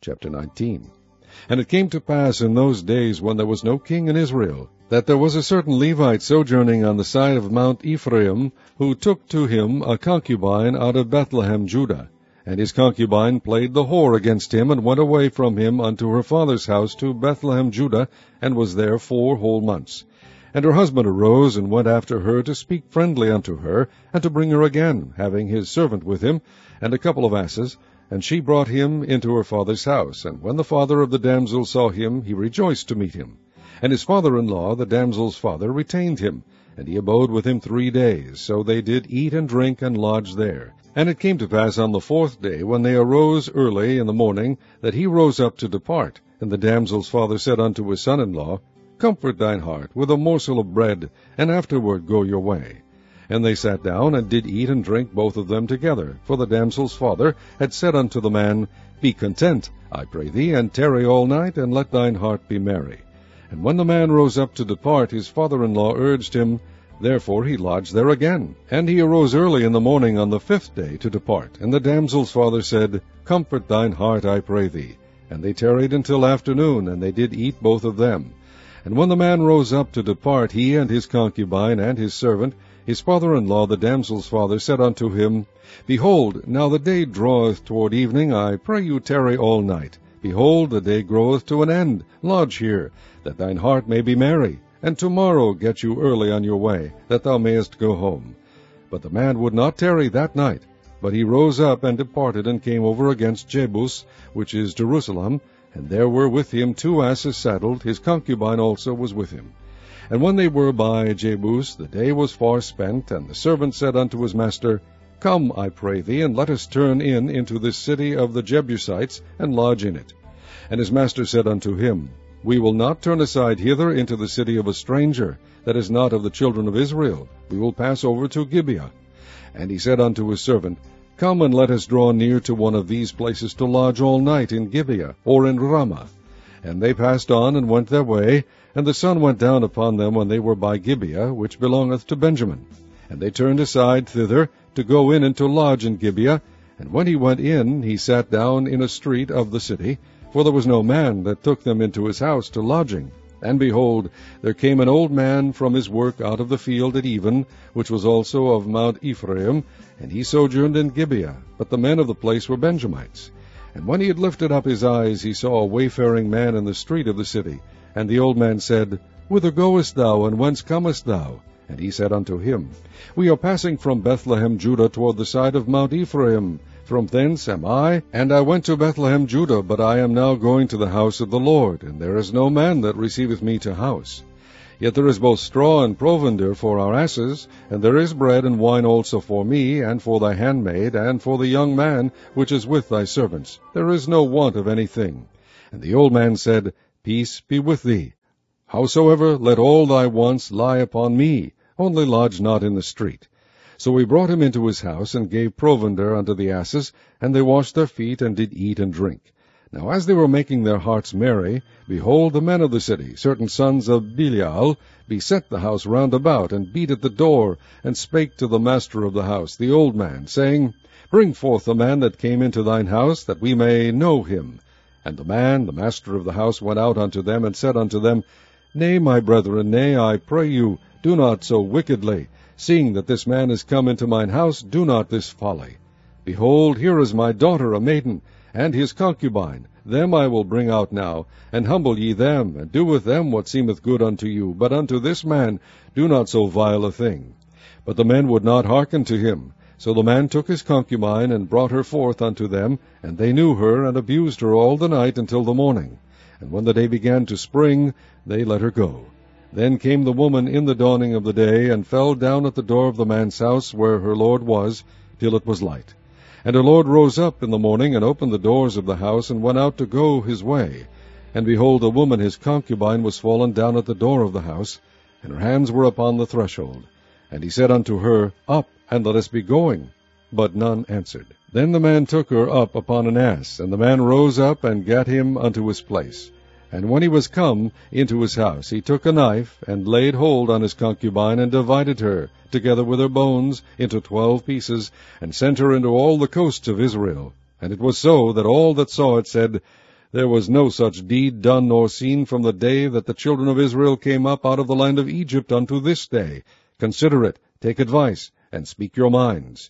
Chapter 19. And it came to pass in those days, when there was no king in Israel, that there was a certain Levite sojourning on the side of Mount Ephraim, who took to him a concubine out of Bethlehem, Judah. And his concubine played the whore against him, and went away from him unto her father's house to Bethlehem, Judah, and was there 4 whole months. And her husband arose, and went after her to speak friendly unto her, and to bring her again, having his servant with him, and a couple of asses. And she brought him into her father's house. And when the father of the damsel saw him, he rejoiced to meet him. And his father-in-law, the damsel's father, retained him, and he abode with him 3 days. So they did eat and drink, and lodge there. And it came to pass on the 4th day, when they arose early in the morning, that he rose up to depart. And the damsel's father said unto his son-in-law, Comfort thine heart with a morsel of bread, and afterward go your way. And they sat down, and did eat and drink both of them together. For the damsel's father had said unto the man, Be content, I pray thee, and tarry all night, and let thine heart be merry. And when the man rose up to depart, his father-in-law urged him. Therefore he lodged there again. And he arose early in the morning on the 5th day to depart. And the damsel's father said, Comfort thine heart, I pray thee. And they tarried until afternoon, and they did eat both of them. And when the man rose up to depart, he and his concubine and his servant, his father-in-law, the damsel's father, said unto him, Behold, now the day draweth toward evening. I pray you tarry all night. Behold, the day groweth to an end. Lodge here, that thine heart may be merry. And tomorrow get you early on your way, that thou mayest go home. But the man would not tarry that night. But he rose up and departed, and came over against Jebus, which is Jerusalem. And there were with him 2 asses saddled. His concubine also was with him. And when they were by Jebus, the day was far spent. And the servant said unto his master, Come, I pray thee, and let us turn in into this city of the Jebusites, and lodge in it. And his master said unto him, We will not turn aside hither into the city of a stranger, that is not of the children of Israel. We will pass over to Gibeah. And he said unto his servant, Come, and let us draw near to one of these places to lodge all night in Gibeah, or in Ramah. And they passed on, and went their way, and the sun went down upon them when they were by Gibeah, which belongeth to Benjamin. And they turned aside thither, to go in and to lodge in Gibeah. And when he went in, he sat down in a street of the city, for there was no man that took them into his house to lodging. And behold, there came an old man from his work out of the field at even, which was also of Mount Ephraim, and he sojourned in Gibeah. But the men of the place were Benjamites. And when he had lifted up his eyes, he saw a wayfaring man in the street of the city. And the old man said, Whither goest thou, and whence comest thou? And he said unto him, We are passing from Bethlehem, Judah, toward the side of Mount Ephraim. From thence am I, and I went to Bethlehem, Judah, but I am now going to the house of the Lord, and there is no man that receiveth me to house. Yet there is both straw and provender for our asses, and there is bread and wine also for me, and for thy handmaid, and for the young man which is with thy servants. There is no want of anything. And the old man said, Peace be with thee. Howsoever, let all thy wants lie upon me, only lodge not in the street. So we brought him into his house, and gave provender unto the asses, and they washed their feet, and did eat and drink. Now as they were making their hearts merry, behold, the men of the city, certain sons of Belial, beset the house round about, and beat at the door, and spake to the master of the house, the old man, saying, Bring forth the man that came into thine house, that we may know him. And the man, the master of the house, went out unto them, and said unto them, Nay, my brethren, nay, I pray you, do not so wickedly. Seeing that this man is come into mine house, do not this folly. Behold, here is my daughter, a maiden, and his concubine. Them I will bring out now, and humble ye them, and do with them what seemeth good unto you. But unto this man do not so vile a thing. But the men would not hearken to him. So the man took his concubine, and brought her forth unto them, and they knew her, and abused her all the night until the morning. And when the day began to spring, they let her go. Then came the woman in the dawning of the day, and fell down at the door of the man's house, where her lord was, till it was light. And her lord rose up in the morning, and opened the doors of the house, and went out to go his way. And behold, the woman his concubine was fallen down at the door of the house, and her hands were upon the threshold. And he said unto her, Up, and let us be going. But none answered. Then the man took her up upon an ass, and the man rose up, and gat him unto his place. And when he was come into his house, he took a knife, and laid hold on his concubine, and divided her, together with her bones, into 12 pieces, and sent her into all the coasts of Israel. And it was so, that all that saw it said, There was no such deed done nor seen from the day that the children of Israel came up out of the land of Egypt unto this day. Consider it, take advice, and speak your minds.